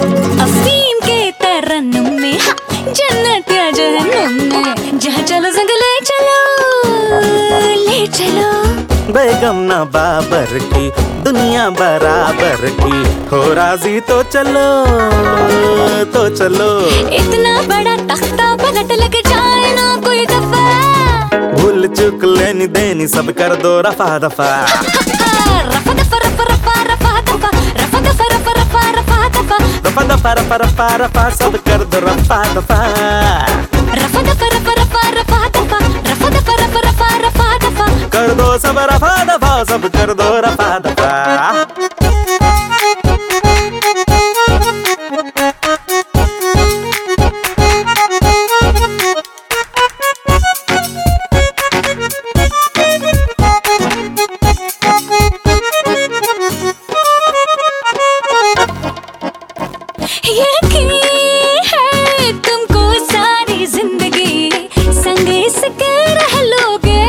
अफीम के तरन्नुम में, जन्नत या जहन्नुम में, जहाँ चलो संग ले चलो, ले चलो। बेगम ना बाबर की, दुनिया बराबर की, हो राजी तो चलो, तो चलो। इतना बड़ा तख्ता पलट लग जाए ना कोई दफा, भूल चुक लेनी देनी सब कर दो रफा दफा। रफा दफा रफा रफा रफा दफा, रफा दफा रफा रफा रफा दफा, रफा दफा रफा रफा रफा सब कर दो रफा दफा। रफा दफा रफा रफा रफा दफा, रफा दफा रफा रफा रफा दफा, कर दो सब रफा दफा, सब कर दो रफा दफा। यकीन है तुमको सारी जिंदगी संग इसके रह लोगे,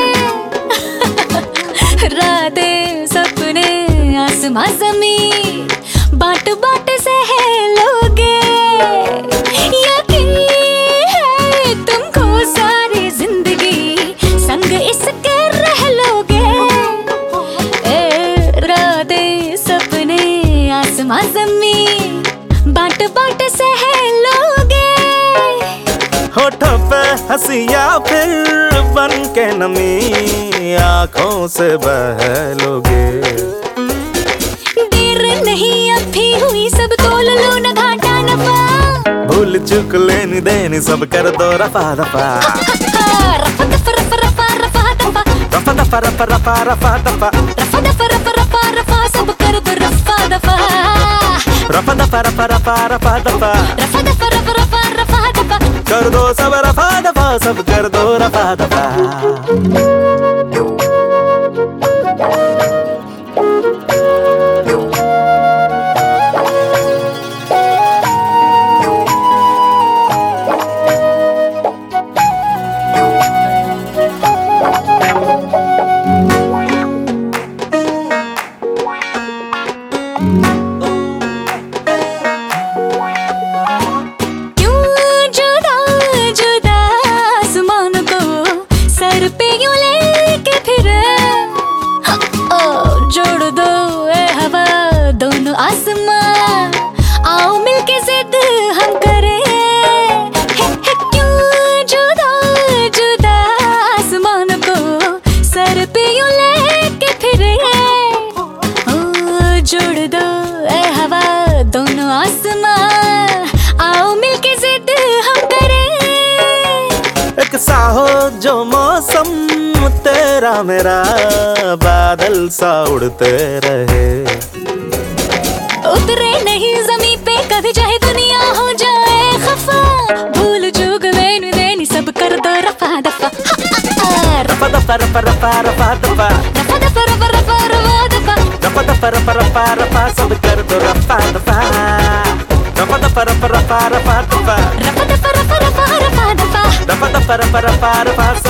रातें सपने आसमां ज़मीन बाट बाट सह लोगे। यकीन है तुमको सारी जिंदगी संग इसके रह लोगे, रातें सपने आसमां ज़मीन बाट बाट सह लोगे। होठों पे हंसिया फिर बन के नमी आँखों से बह लोगे। देर नहीं अब भी हुई सब तोल लो न घाटा नफा, भूल चुक लेनी देनी सब कर दो रफा दफा। रफा दफा रफा रफा रफा दफा, रफा दफा रफा रफा रफा दफा, रफा दफा रफा रफा रफा सब कर दो रफा दफा। रफा दफा रफा रफा रफा दफा, रफा दफा रफा रफा रफा दफा, कर दो सब रफा दफा, सब कर दो रफा दफा। जोड़ दो ए हवा दोनों आसमां, आओ मिलके जिद हम करें। क्यों जुदा जुदा आसमान को सर पे यूं लेके फिरे। जोड़ दो ए हवा दोनों आसमां, आओ मिलके जिद हम करें। एक सा हो जो मौसम तेरा मेरा, बादल सा उड़ते रहे। उतरे नहीं ज़मीं पे कभी चाहे दुनिया हो जाए खफा, भूल चूक लेनी देनी सब कर दो रफा दफा। रफा दफा रफा रफा रफा दफा, रफा दफा रफा रफा रफा दफा, रफा दफा रफा रफा रफा सब कर दो रफा दफा। रफा दफा रफा रफा रफा दफा, रफा दफा रफा रफा रफा दफा, रफा दफा रफा रफा रफा।